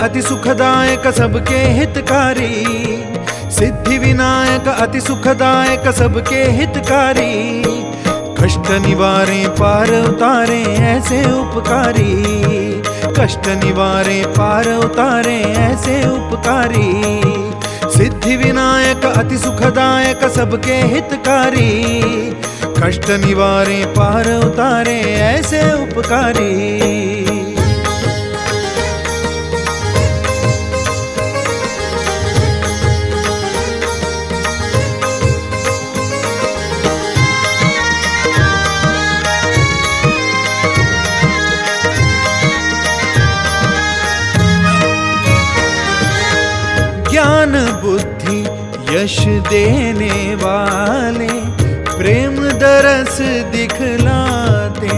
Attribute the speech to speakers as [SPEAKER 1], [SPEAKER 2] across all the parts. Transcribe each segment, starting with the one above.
[SPEAKER 1] अति सुखदायक सबके हितकारी, सिद्धि विनायक अति सुखदायक सबके हितकारी, कष्ट निवारे पार उतारे ऐसे उपकारी, कष्ट निवारे पार उतारे ऐसे उपकारी, सिद्धि विनायक अति सुखदायक सबके हितकारी, कष्ट निवारे पार उतारे ऐसे उपकारी। ज्ञान बुद्धि यश देने वाले, प्रेम दरस दिखलाते,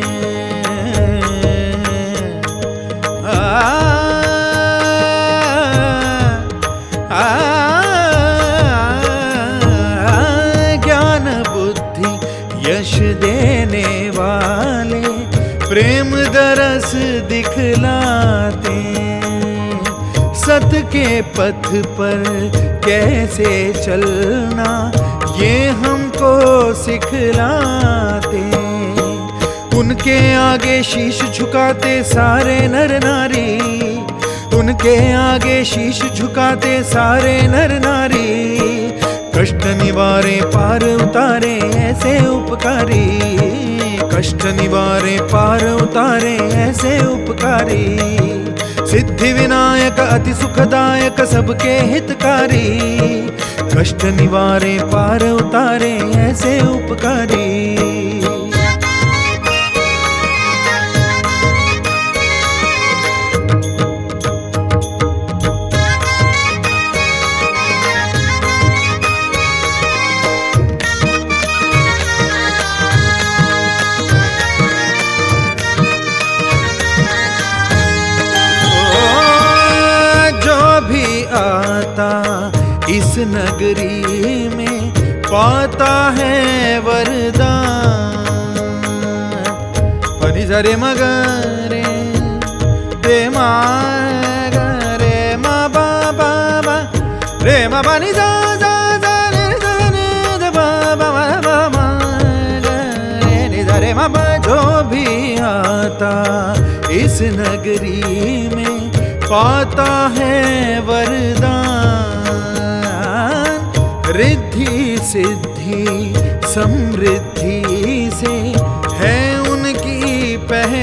[SPEAKER 1] ज्ञान बुद्धि यश देने वाले, प्रेम दरस दिखलाते, सत के पथ पर कैसे चलना ये हमको सिखलाते, उनके आगे शीश झुकाते सारे नर नारी, उनके आगे शीश झुकाते सारे नर नारी, कष्ट निवारे पार उतारे ऐसे उपकारी, कष्ट निवारे पार उतारे ऐसे उपकारी, सिद्धि विनायक अति सुखदायक सबके हितकारी, कष्ट निवारे पार उतारे ऐसे उपकारी। इस नगरी में पाता है वरदान, पनी सरे मगरे रे मगरे मा बा बा बा रे मा पनी सा सा सा रे सा रे बा बा बा मा रे नि रे मा बा। जो भी आता इस नगरी में पाता है वरदान, रिद्धि सिद्धि समृद्धि से है उनकी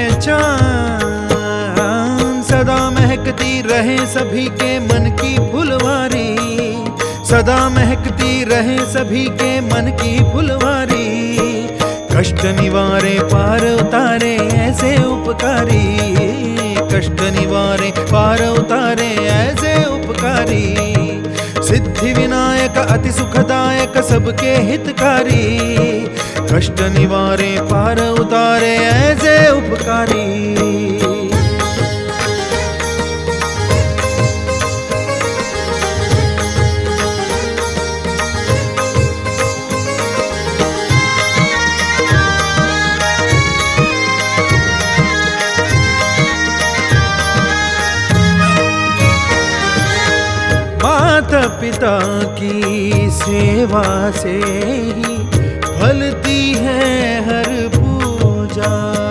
[SPEAKER 1] पहचान, सदा महकती रहे सभी के मन की फुलवारी, सदा महकती रहे सभी के मन की फुलवारी, कष्ट निवारे पार उतारे ऐसे उपकारी, कष्ट निवारे पार उतारे ऐसे उपकारी, सिद्धि विनायक अति सुखदायक सबके हितकारी, कष्ट निवारे पार उतारे ऐसे उपकारी। माता पिता की सेवा से ही फलती है हर पूजा,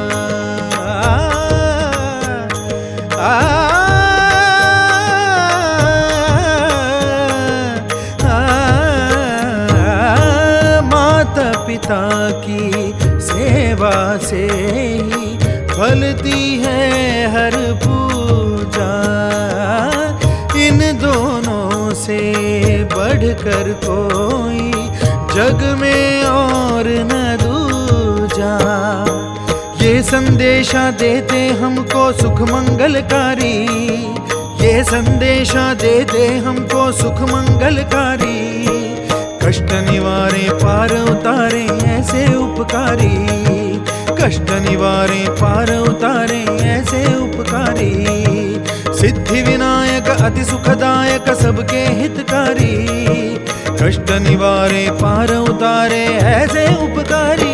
[SPEAKER 1] माता पिता की सेवा से ही फलती है हर पूजा, इन दोनों से बढ़कर कोई जग में और न दूजा, ये संदेशा देते हमको सुख मंगलकारी, ये संदेशा देते हमको सुख मंगलकारी, कष्ट निवारे पार उतारे ऐसे उपकारी, कष्ट निवारे पार उतारे ऐसे उपकारी, सिद्धि विनायक अति सुखदायक सबके हितकारी, कष्ट निवारे पार उतारे ऐसे उपकारी।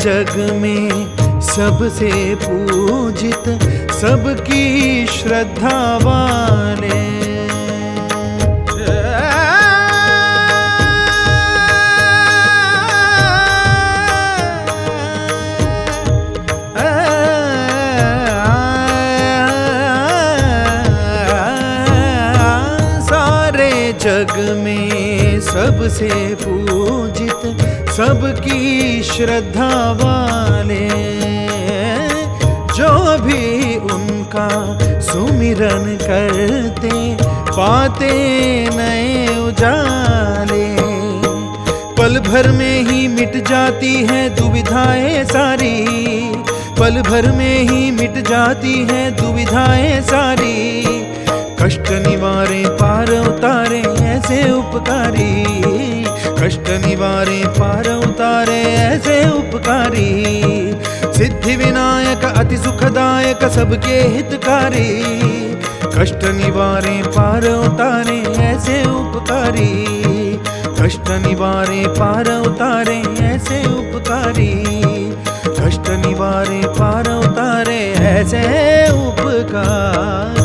[SPEAKER 1] जग में सबसे पूजित, सबकी श्रद्धा वाले। जग में सबसे पूजित, सबकी श्रद्धा वाले, जो भी उनका सुमिरन करते पाते नए उजाले। पल भर में ही मिट जाती है दुविधाएं सारी, पल भर में ही मिट जाती है दुविधाएं सारी। कष्ट निवारे पार उतारे ऐसे उपकारी, कष्ट निवारे पार उतारे ऐसे उपकारी। सिद्धि विनायक अति सुखदायक सबके हितकारी, कष्ट निवारे पार उतारे ऐसे उपकारी, कष्ट निवारे पार उतारे ऐसे उपकारी, कष्ट निवारे पार उतारे ऐसे उपकारी।